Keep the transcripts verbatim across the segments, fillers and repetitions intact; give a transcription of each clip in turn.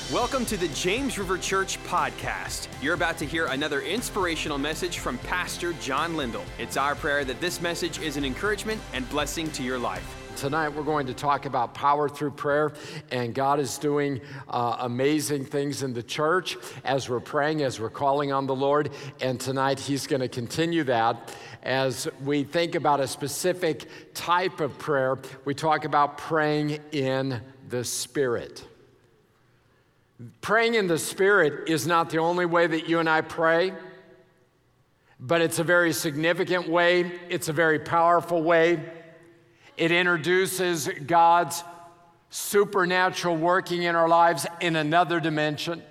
Welcome to the James River Church podcast. You're about to hear another inspirational message from Pastor John Lindell. It's our prayer that this message is an encouragement and blessing to your life. Tonight we're going to talk about power through prayer, and God is doing uh, amazing things in the church as we're praying, as we're calling on the Lord, and tonight He's going to continue that. As we think about a specific type of prayer, we talk about praying in the Spirit. Praying in the Spirit is not the only way that you and I pray, but it's a very significant way. It's a very powerful way. It introduces God's supernatural working in our lives in another dimension.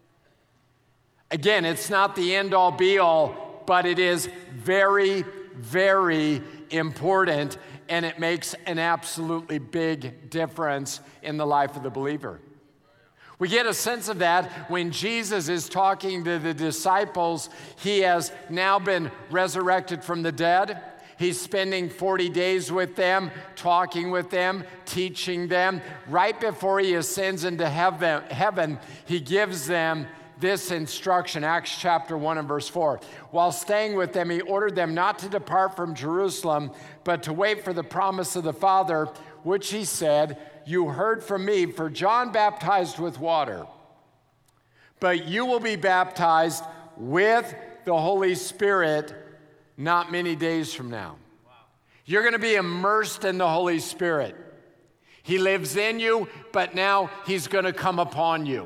Again, it's not the end-all, be-all, but it is very, very important, and it makes an absolutely big difference in the life of the believer. We get a sense of that when Jesus is talking to the disciples. He has now been resurrected from the dead. He's spending forty days with them, talking with them, teaching them. Right before he ascends into heaven, he gives them this instruction, Acts chapter one and verse four. While staying with them, he ordered them not to depart from Jerusalem, but to wait for the promise of the Father, which he said, "You heard from me, for John baptized with water, but you will be baptized with the Holy Spirit not many days from now." Wow. You're going to be immersed in the Holy Spirit. He lives in you, but now he's going to come upon you.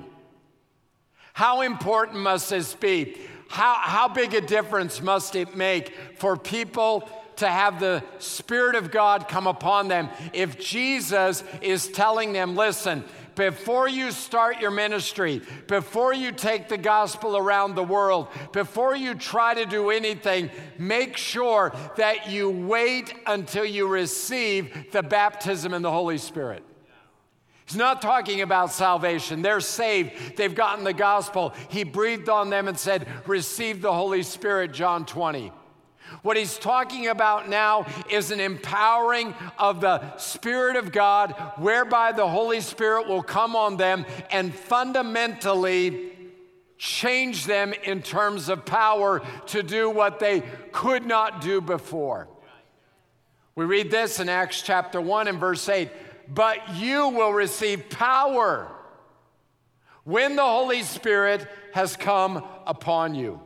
How important must this be? How, how big a difference must it make for people to have the Spirit of God come upon them if Jesus is telling them, listen, before you start your ministry, before you take the gospel around the world, before you try to do anything, make sure that you wait until you receive the baptism in the Holy Spirit. He's not talking about salvation. They're saved. They've gotten the gospel. He breathed on them and said, receive the Holy Spirit, John twenty. What he's talking about now is an empowering of the Spirit of God, whereby the Holy Spirit will come on them and fundamentally change them in terms of power to do what they could not do before. We read this in Acts chapter one and verse eight. But you will receive power when the Holy Spirit has come upon you.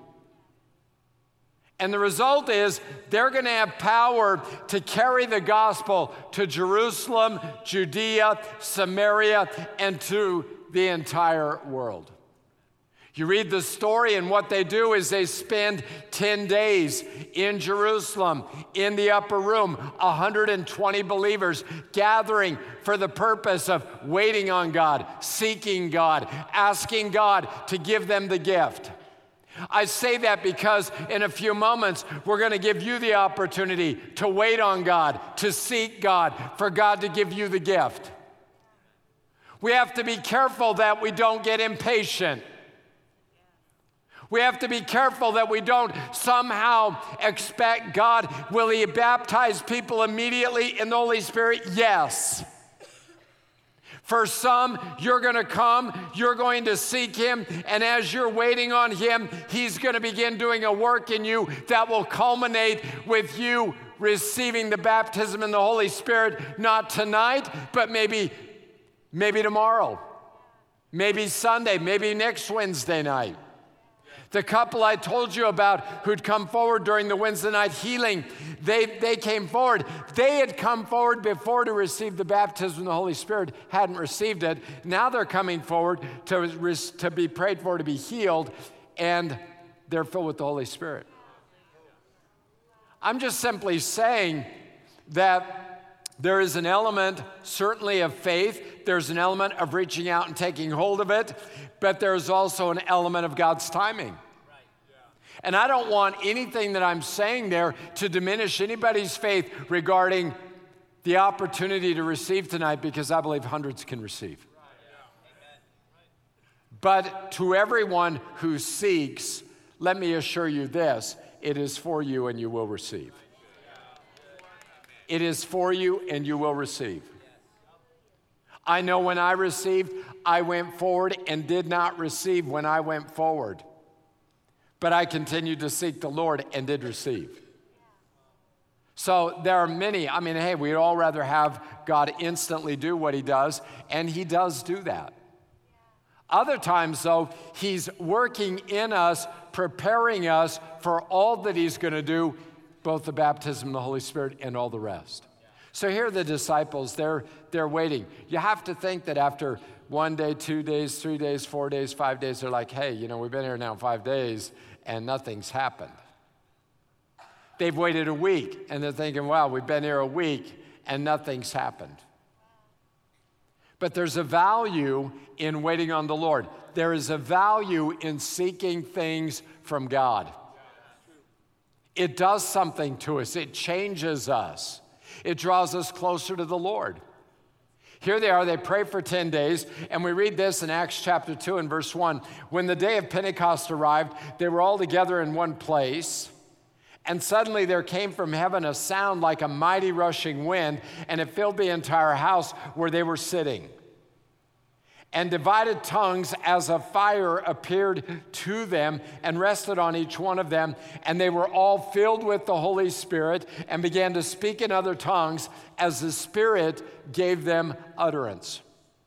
And the result is they're going to have power to carry the gospel to Jerusalem, Judea, Samaria, and to the entire world. You read the story, and what they do is they spend ten days in Jerusalem, in the upper room, one hundred twenty believers gathering for the purpose of waiting on God, seeking God, asking God to give them the gift. I say that because in a few moments, we're going to give you the opportunity to wait on God, to seek God, for God to give you the gift. We have to be careful that we don't get impatient. We have to be careful that we don't somehow expect God, will He baptize people immediately in the Holy Spirit? Yes. For some, you're going to come, you're going to seek Him, and as you're waiting on Him, He's going to begin doing a work in you that will culminate with you receiving the baptism in the Holy Spirit, not tonight, but maybe, maybe tomorrow, maybe Sunday, maybe next Wednesday night. The couple I told you about who'd come forward during the Wednesday night healing, they, they came forward. They had come forward before to receive the baptism of the Holy Spirit, hadn't received it. Now they're coming forward to, to be prayed for, to be healed, and they're filled with the Holy Spirit. I'm just simply saying that there is an element, certainly of faith. There's an element of reaching out and taking hold of it, but there's also an element of God's timing. And I don't want anything that I'm saying there to diminish anybody's faith regarding the opportunity to receive tonight, because I believe hundreds can receive. But to everyone who seeks, let me assure you this, it is for you and you will receive. It is for you and you will receive. I know when I received, I went forward and did not receive when I went forward. But I continued to seek the Lord and did receive. So there are many, I mean, hey, we'd all rather have God instantly do what he does, and he does do that. Other times, though, he's working in us, preparing us for all that he's going to do, both the baptism of the Holy Spirit and all the rest. So here are the disciples, they're, they're waiting. You have to think that after one day, two days, three days, four days, five days, they're like, hey, you know, we've been here now five days and nothing's happened. They've waited a week and they're thinking, wow, we've been here a week and nothing's happened. But there's a value in waiting on the Lord. There is a value in seeking things from God. It does something to us. It changes us. It draws us closer to the Lord. Here they are, they pray for ten days, and we read this in Acts chapter two and verse one. When the day of Pentecost arrived, they were all together in one place, and suddenly there came from heaven a sound like a mighty rushing wind, and it filled the entire house where they were sitting. And divided tongues as of fire appeared to them and rested on each one of them. And they were all filled with the Holy Spirit and began to speak in other tongues as the Spirit gave them utterance.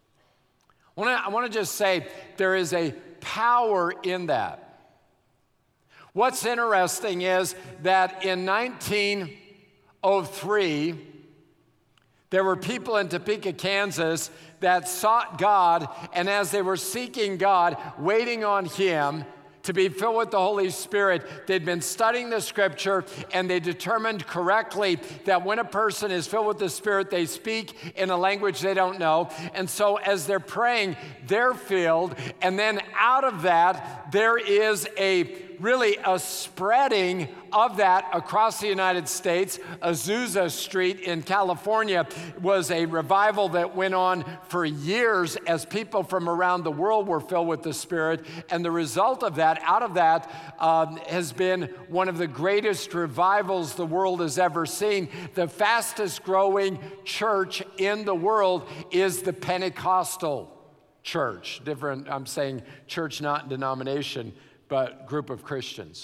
I want to just say there is a power in that. What's interesting is that in nineteen oh three, there were people in Topeka, Kansas that sought God, and as they were seeking God, waiting on him to be filled with the Holy Spirit, they'd been studying the scripture, and they determined correctly that when a person is filled with the Spirit, they speak in a language they don't know. And so as they're praying, they're filled, and then out of that, there is a really a spreading of that across the United States. Azusa Street in California was a revival that went on for years as people from around the world were filled with the Spirit. And the result of that, out of that, um, has been one of the greatest revivals the world has ever seen. The fastest growing church in the world is the Pentecostal church. Different, I'm saying church, not denomination, but group of Christians.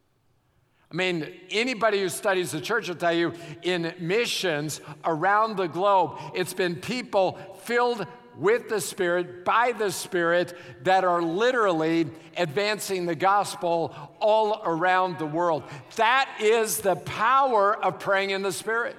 I mean, anybody who studies the church will tell you in missions around the globe, it's been people filled with the Spirit, by the Spirit, that are literally advancing the gospel all around the world. That is the power of praying in the Spirit.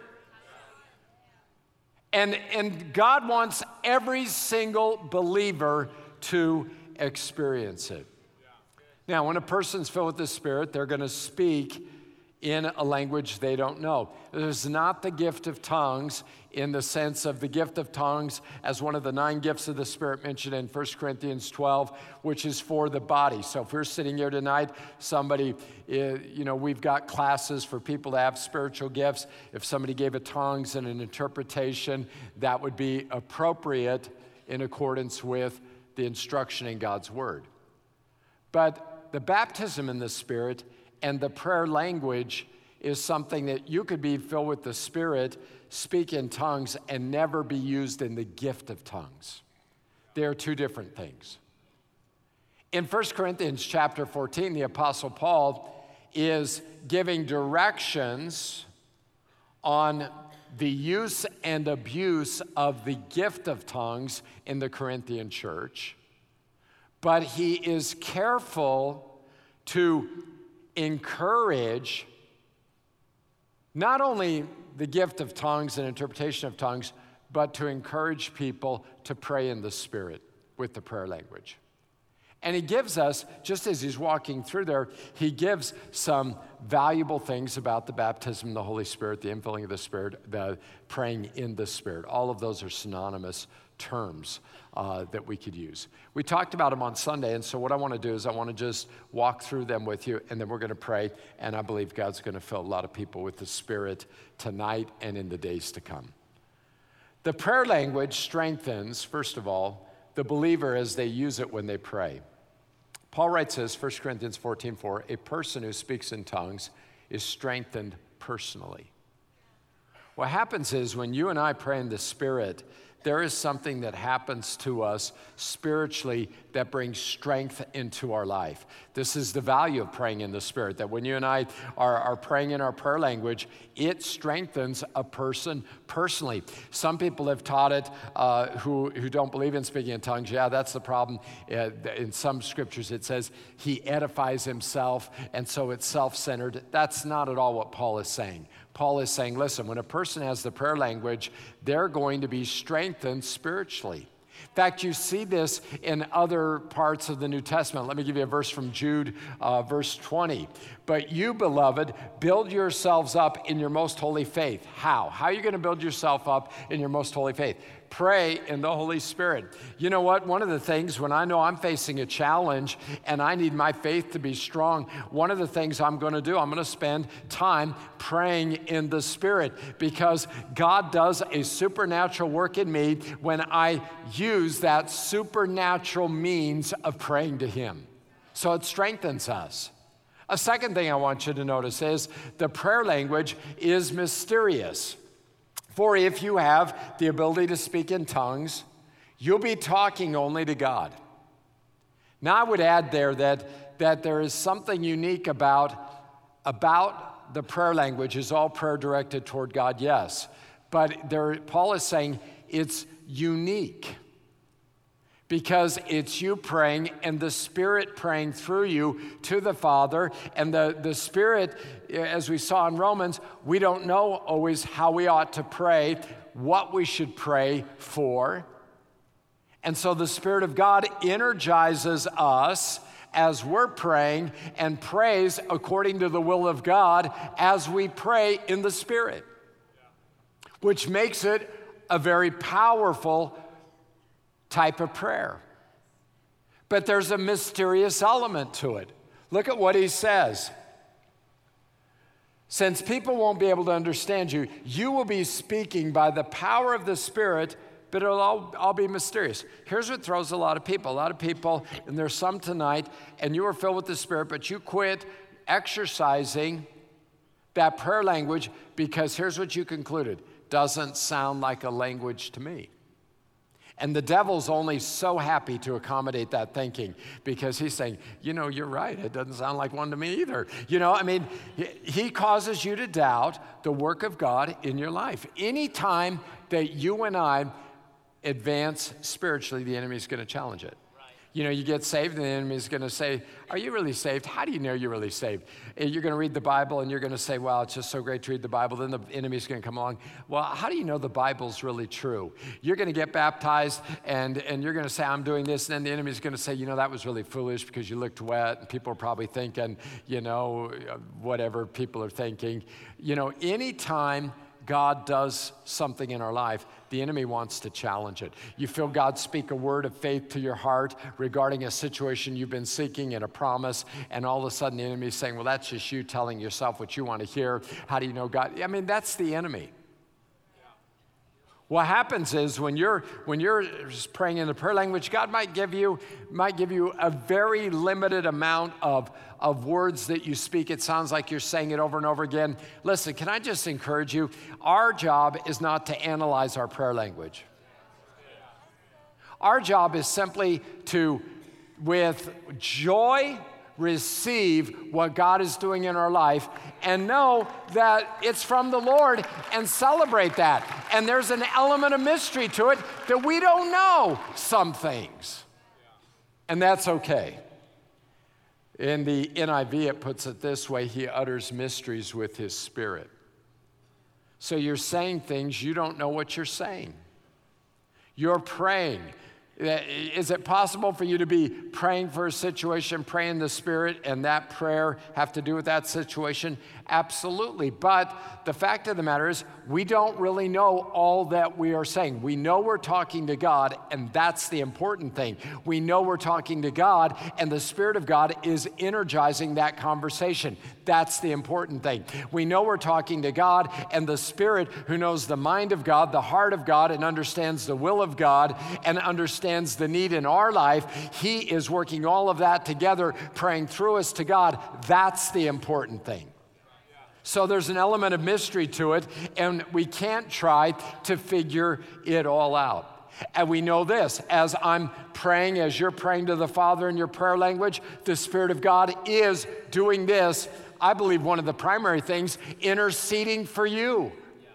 And, and God wants every single believer to experience it. Now, when a person's filled with the Spirit, they're going to speak in a language they don't know. There's not the gift of tongues in the sense of the gift of tongues as one of the nine gifts of the Spirit mentioned in First Corinthians twelve, which is for the body. So if we're sitting here tonight, somebody, you know, we've got classes for people to have spiritual gifts. If somebody gave a tongues and an interpretation, that would be appropriate in accordance with the instruction in God's Word. But the baptism in the Spirit and the prayer language is something that you could be filled with the Spirit, speak in tongues, and never be used in the gift of tongues. They are two different things. In First Corinthians chapter fourteen, the Apostle Paul is giving directions on the use and abuse of the gift of tongues in the Corinthian church. But he is careful to encourage not only the gift of tongues and interpretation of tongues, but to encourage people to pray in the Spirit with the prayer language. And he gives us, just as he's walking through there, he gives some valuable things about the baptism of the Holy Spirit, the infilling of the Spirit, the praying in the Spirit. All of those are synonymous terms uh, that we could use. We talked about them on Sunday, and so what I want to do is I want to just walk through them with you, and then we're going to pray, and I believe God's going to fill a lot of people with the Spirit tonight and in the days to come. The prayer language strengthens, first of all, the believer as they use it when they pray. Paul writes this, First Corinthians fourteen four, a person who speaks in tongues is strengthened personally. What happens is when you and I pray in the Spirit, there is something that happens to us spiritually that brings strength into our life. This is the value of praying in the Spirit, that when you and I are, are praying in our prayer language, it strengthens a person personally. Some people have taught it uh, who, who don't believe in speaking in tongues. Yeah, that's the problem. Uh, in some scriptures it says he edifies himself, and so it's self-centered. That's not at all what Paul is saying. Paul is saying, listen, when a person has the prayer language, they're going to be strengthened spiritually. In fact, you see this in other parts of the New Testament. Let me give you a verse from Jude, uh, verse twenty. But you, beloved, build yourselves up in your most holy faith. How? How are you going to build yourself up in your most holy faith? Pray in the Holy Spirit. You know what? One of the things when I know I'm facing a challenge and I need my faith to be strong, one of the things I'm going to do, I'm going to spend time praying in the Spirit, because God does a supernatural work in me when I use that supernatural means of praying to Him. So it strengthens us. A second thing I want you to notice is the prayer language is mysterious. For if you have the ability to speak in tongues, you'll be talking only to God. Now, I would add there that, that there is something unique about, about the prayer language. Is all prayer directed toward God? Yes. But there, Paul is saying it's unique, because it's you praying and the Spirit praying through you to the Father. And the, the Spirit, as we saw in Romans, we don't know always how we ought to pray, what we should pray for. And so the Spirit of God energizes us as we're praying and prays according to the will of God as we pray in the Spirit, which makes it a very powerful type of prayer. But there's a mysterious element to it. Look at what he says. Since people won't be able to understand you, you will be speaking by the power of the Spirit, but it'll all, all be mysterious. Here's what throws a lot of people. A lot of people, and there's some tonight, and you are filled with the Spirit, but you quit exercising that prayer language because here's what you concluded: doesn't sound like a language to me. And the devil's only so happy to accommodate that thinking, because he's saying, you know, you're right. It doesn't sound like one to me either. You know, I mean, he causes you to doubt the work of God in your life. Anytime that you and I advance spiritually, the enemy's going to challenge it. You know, you get saved and the enemy's going to say, are you really saved? How do you know you're really saved? You're going to read the Bible and you're going to say, wow, it's just so great to read the Bible. Then the enemy's going to come along. Well, how do you know the Bible's really true? You're going to get baptized and, and you're going to say, I'm doing this. And then the enemy's going to say, you know, that was really foolish because you looked wet. And people are probably thinking, you know, whatever people are thinking. You know, anytime God does something in our life, the enemy wants to challenge it. You feel God speak a word of faith to your heart regarding a situation you've been seeking and a promise, and all of a sudden the enemy is saying, well, that's just you telling yourself what you want to hear. How do you know God? I mean, that's the enemy. What happens is when you're when you're praying in the prayer language, God might give you might give you a very limited amount of, of words that you speak. It sounds like you're saying it over and over again. Listen, can I just encourage you? Our job is not to analyze our prayer language. Our job is simply to, with joy, receive what God is doing in our life and know that it's from the Lord and celebrate that. And there's an element of mystery to it that we don't know some things. And that's okay. In the N I V, it puts it this way: He utters mysteries with His Spirit. So you're saying things, you don't know what you're saying. You're praying. Is it possible for you to be praying for a situation, pray in the Spirit, and that prayer have to do with that situation? Absolutely. But the fact of the matter is, we don't really know all that we are saying. We know we're talking to God, and that's the important thing. We know we're talking to God, and the Spirit of God is energizing that conversation. That's the important thing. We know we're talking to God, and the Spirit, who knows the mind of God, the heart of God, and understands the will of God, and understands the need in our life, He is working all of that together, praying through us to God. That's the important thing. So there's an element of mystery to it, and we can't try to figure it all out. And we know this, as I'm praying, as you're praying to the Father in your prayer language, the Spirit of God is doing this. I believe one of the primary things, interceding for you.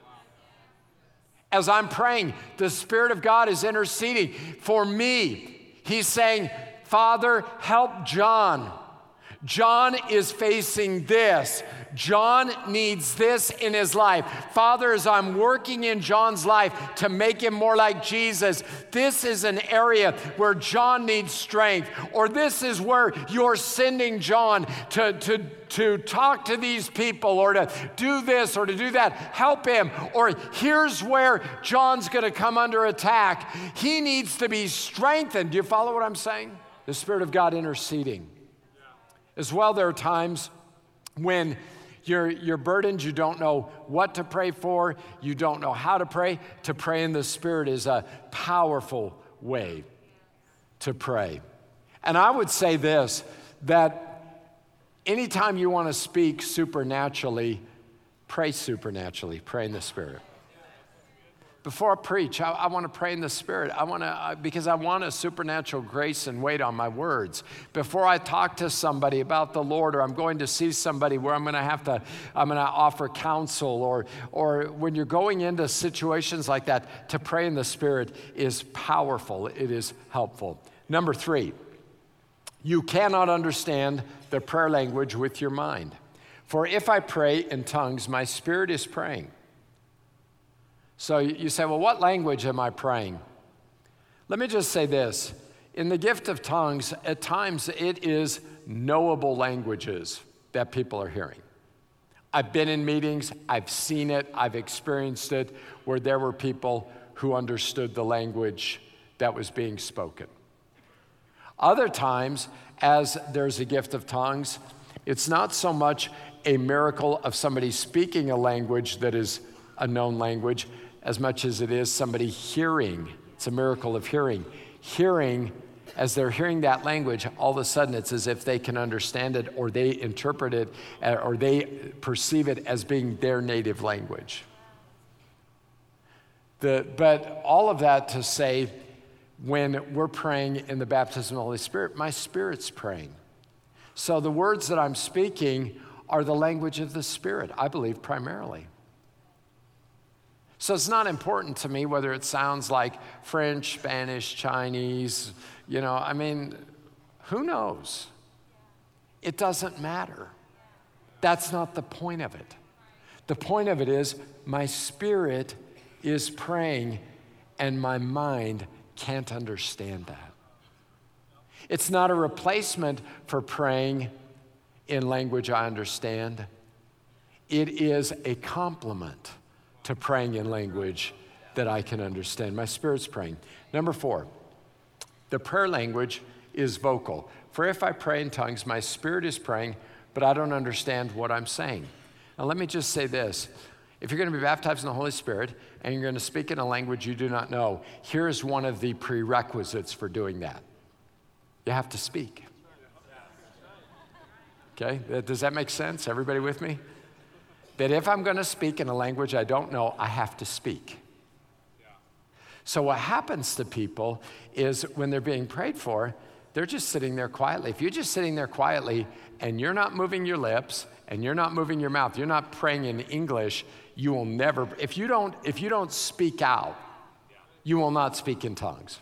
As I'm praying, the Spirit of God is interceding for me. He's saying, Father, help John. John is facing this. John needs this in his life. Father, as I'm working in John's life to make him more like Jesus, this is an area where John needs strength. Or this is where you're sending John to, to, to talk to these people or to do this or to do that. Help him. Or here's where John's going to come under attack. He needs to be strengthened. Do you follow what I'm saying? The Spirit of God interceding. As well, there are times when you're, you're burdened, you don't know what to pray for, you don't know how to pray. To pray in the Spirit is a powerful way to pray. And I would say this, that anytime you want to speak supernaturally, pray supernaturally, pray in the Spirit. Before I preach, I, I want to pray in the Spirit. I want to, uh, because I want a supernatural grace and weight on my words. Before I talk to somebody about the Lord, or I'm going to see somebody where I'm going to have to, I'm going to offer counsel, or, or when you're going into situations like that, to pray in the Spirit is powerful. It is helpful. Number three, you cannot understand the prayer language with your mind. For if I pray in tongues, my spirit is praying. So you say, well, what language am I praying? Let me just say this. In the gift of tongues, at times it is knowable languages that people are hearing. I've been in meetings, I've seen it, I've experienced it, where there were people who understood the language that was being spoken. Other times, as there's a gift of tongues, it's not so much a miracle of somebody speaking a language that is a known language, as much as it is somebody hearing. It's a miracle of hearing. Hearing, as they're hearing that language, all of a sudden it's as if they can understand it, or they interpret it, or they perceive it as being their native language. The, but all of that to say, when we're praying in the baptism of the Holy Spirit, my spirit's praying. So the words that I'm speaking are the language of the Spirit, I believe, primarily. So it's not important to me whether it sounds like French, Spanish, Chinese, you know, I mean, who knows? It doesn't matter. That's not the point of it. The point of it is my spirit is praying and my mind can't understand that. It's not a replacement for praying in language I understand. It is a complement to praying in language that I can understand. My spirit's praying. Number four, the prayer language is vocal. For if I pray in tongues, my spirit is praying, but I don't understand what I'm saying. Now let me just say this. If you're going to be baptized in the Holy Spirit and you're going to speak in a language you do not know, here's one of the prerequisites for doing that. You have to speak. Okay, does that make sense? Everybody with me? That if I'm going to speak in a language I don't know, I have to speak. So what happens to people is when they're being prayed for, they're just sitting there quietly. If you're just sitting there quietly and you're not moving your lips and you're not moving your mouth, you're not praying in English, you will never, if you don't, if you don't speak out, you will not speak in tongues.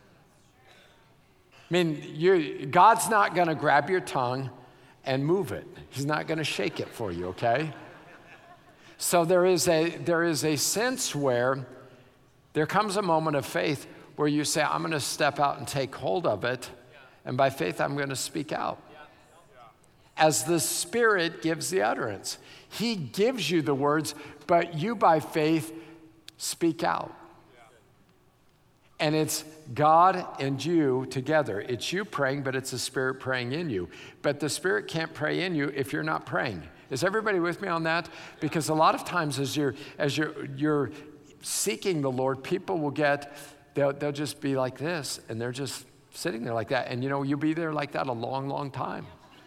I mean, you, God's not going to grab your tongue and move it. He's not going to shake it for you, okay? So there is a there is a sense where there comes a moment of faith where you say, I'm going to step out and take hold of it, and by faith I'm going to speak out. As the Spirit gives the utterance. He gives you the words, but you by faith speak out. And it's God and you together. It's you praying, but it's the Spirit praying in you. But the Spirit can't pray in you if you're not praying. Is everybody with me on that? Because a lot of times as you're as you're you're seeking the Lord, people will get, they'll, they'll just be like this, and they're just sitting there like that. And you know, you'll be there like that a long, long time.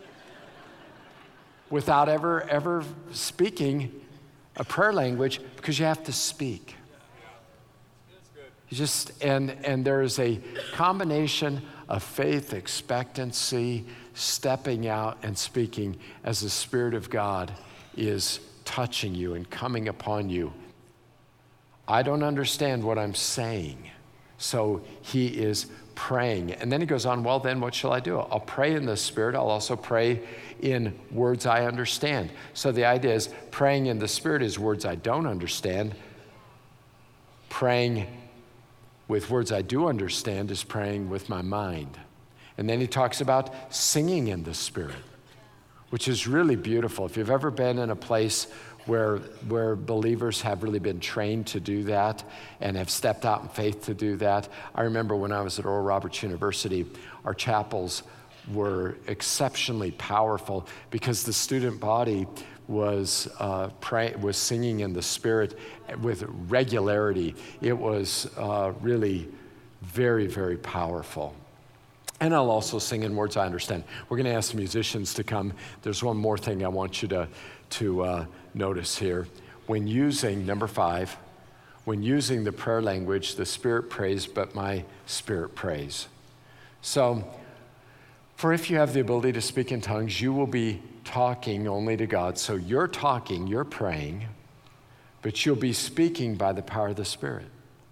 Without ever, ever speaking a prayer language, because you have to speak. You just, and, and there is a combination of faith, expectancy, stepping out and speaking as the Spirit of God is touching you and coming upon you. I don't understand what I'm saying. So he is praying. And then he goes on, well, then what shall I do? I'll pray in the Spirit. I'll also pray in words I understand. So the idea is praying in the Spirit is words I don't understand. Praying with words I do understand is praying with my mind. And then he talks about singing in the Spirit, which is really beautiful. If you've ever been in a place where where believers have really been trained to do that and have stepped out in faith to do that. I remember when I was at Oral Roberts University, our chapels were exceptionally powerful because the student body was uh, pray, was singing in the Spirit with regularity. It was uh, really very, very powerful. And I'll also sing in words I understand. We're going to ask the musicians to come. There's one more thing I want you to, to uh, notice here. When using, number five, when using the prayer language, the Spirit prays, but my spirit prays. So, for if you have the ability to speak in tongues, you will be talking only to God. So you're talking, you're praying, but you'll be speaking by the power of the Spirit.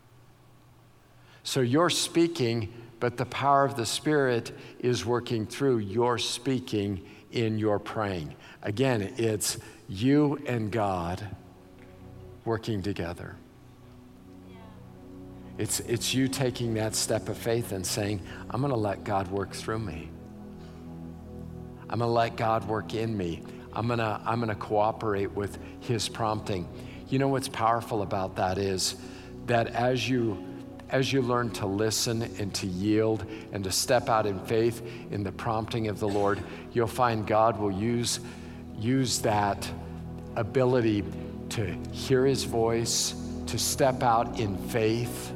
So you're speaking, but the power of the Spirit is working through your speaking in your praying. Again, it's you and God working together. It's, it's you taking that step of faith and saying, I'm going to let God work through me. I'm going to let God work in me. I'm going to I'm going to cooperate with his prompting. You know what's powerful about that is that as you as you learn to listen and to yield and to step out in faith in the prompting of the Lord, you'll find God will use use that ability to hear his voice, to step out in faith.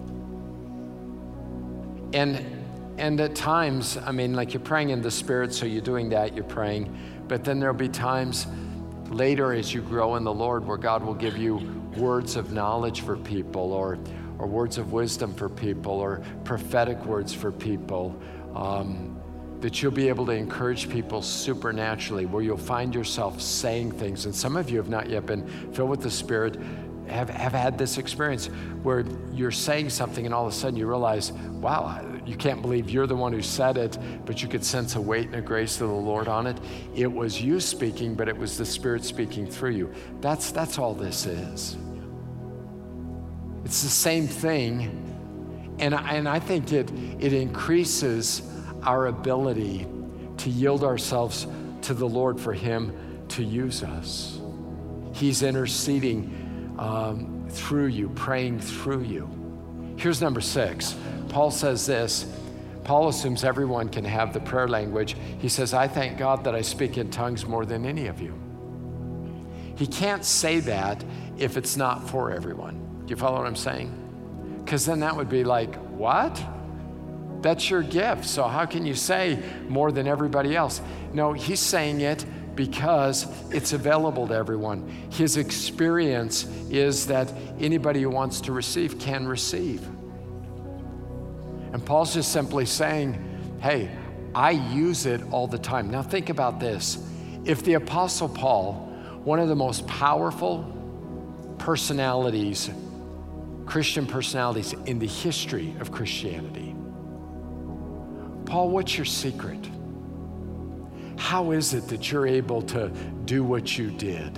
And And at times, I mean, like you're praying in the Spirit, so you're doing that, you're praying. But then there'll be times later as you grow in the Lord where God will give you words of knowledge for people or, or words of wisdom for people or prophetic words for people, um, that you'll be able to encourage people supernaturally, where you'll find yourself saying things. And some of you have not yet been filled with the Spirit, have, have had this experience where you're saying something and all of a sudden you realize, wow, you can't believe you're the one who said it, but you could sense a weight and a grace of the Lord on it. It was you speaking, but it was the Spirit speaking through you. That's, that's all this is. It's the same thing. And I, and I think it, it increases our ability to yield ourselves to the Lord for him to use us. He's interceding um, through you, praying through you. Here's number six. Paul says this. Paul assumes everyone can have the prayer language. He says, I thank God that I speak in tongues more than any of you. He can't say that if it's not for everyone. Do you follow what I'm saying? Because then that would be like, what? That's your gift. So how can you say more than everybody else? No, he's saying it because it's available to everyone. His experience is that anybody who wants to receive can receive. And Paul's just simply saying, hey, I use it all the time. Now think about this. If the Apostle Paul, one of the most powerful personalities, Christian personalities in the history of Christianity, Paul, what's your secret? How is it that you're able to do what you did?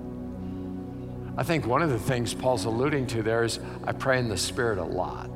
I think one of the things Paul's alluding to there is I pray in the Spirit a lot.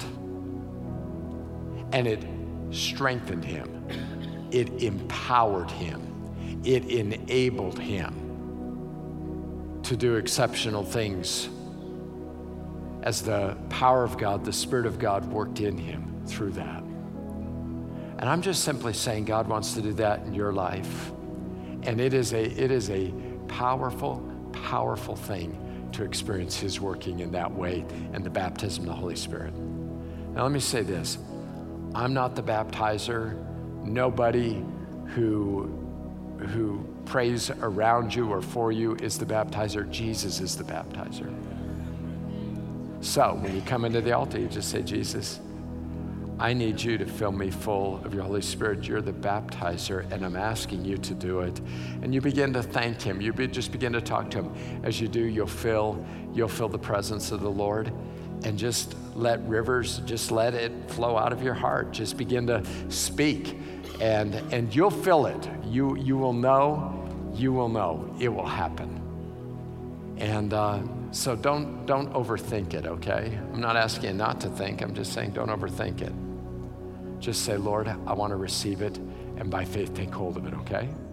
And it strengthened him. It empowered him. It enabled him to do exceptional things as the power of God, the Spirit of God worked in him through that. And I'm just simply saying God wants to do that in your life. And it is a, it is a powerful, powerful thing to experience his working in that way and the baptism of the Holy Spirit. Now let me say this. I'm not the baptizer. Nobody who, who prays around you or for you is the baptizer. Jesus is the baptizer. So when you come into the altar, you just say, Jesus, I need you to fill me full of your Holy Spirit. You're the baptizer, and I'm asking you to do it. And you begin to thank him. You be, just begin to talk to him. As you do, you'll feel, you'll feel the presence of the Lord. And just let rivers, just let it flow out of your heart. Just begin to speak, and, and you'll feel it. You, you will know, you will know, it will happen. And uh, so don't, don't overthink it, okay? I'm not asking you not to think. I'm just saying don't overthink it. Just say, Lord, I want to receive it, and by faith take hold of it, okay?